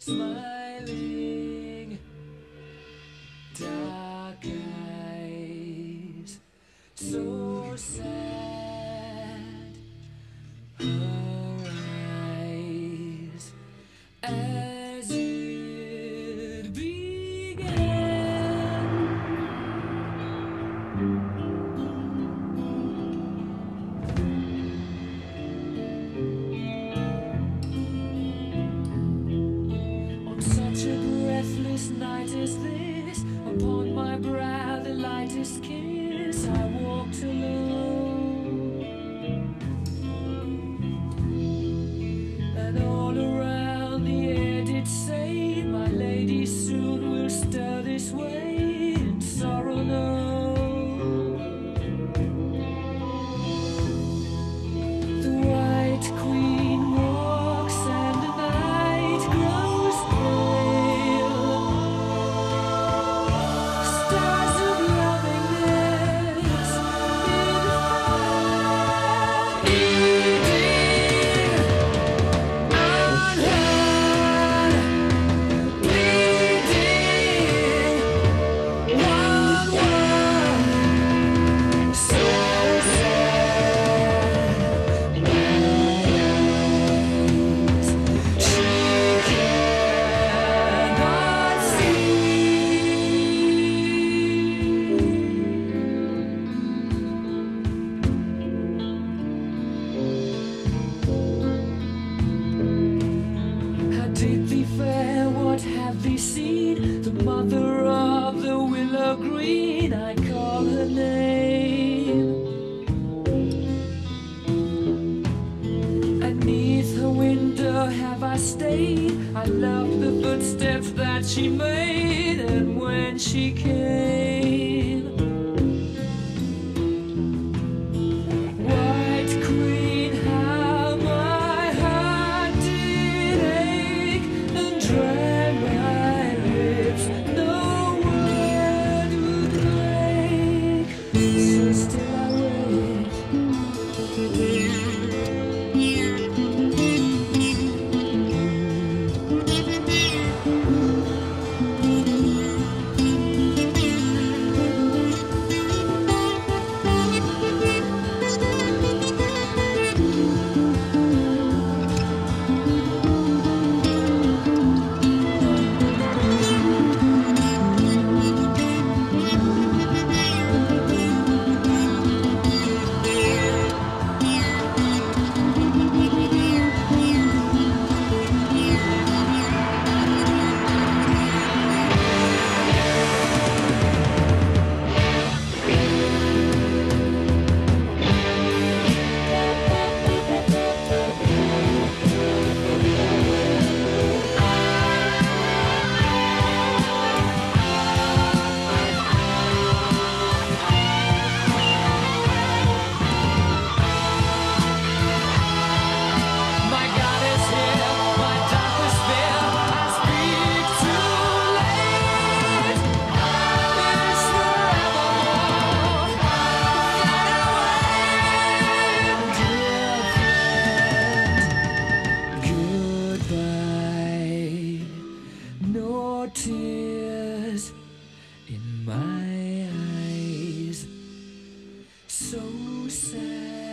smiling, dark eyes, so sad. Her eyes as it began. On such a breathless night as this, upon my brow the lightest kiss, I walked alone, and all around the air did say, my lady soon will stir this way, and sorrow no. The White Queen walks and the night grows pale. Stars of lovingness in fire, eating unheard, bleeding one word, so sad. My eyes, she cannot see. How did thee fare? What have thee seen? The mother of the willow green, I call her name. And 'neath her window have I stayed. I loved the footsteps that she made, and when she came, White Queen, how my heart did ache and dry my lips, no word would break. So still I wait. My God is here, my darkest fear, I speak too late. Is forevermore that I wait? Dear friend, goodbye. No tears in my eyes, so sad.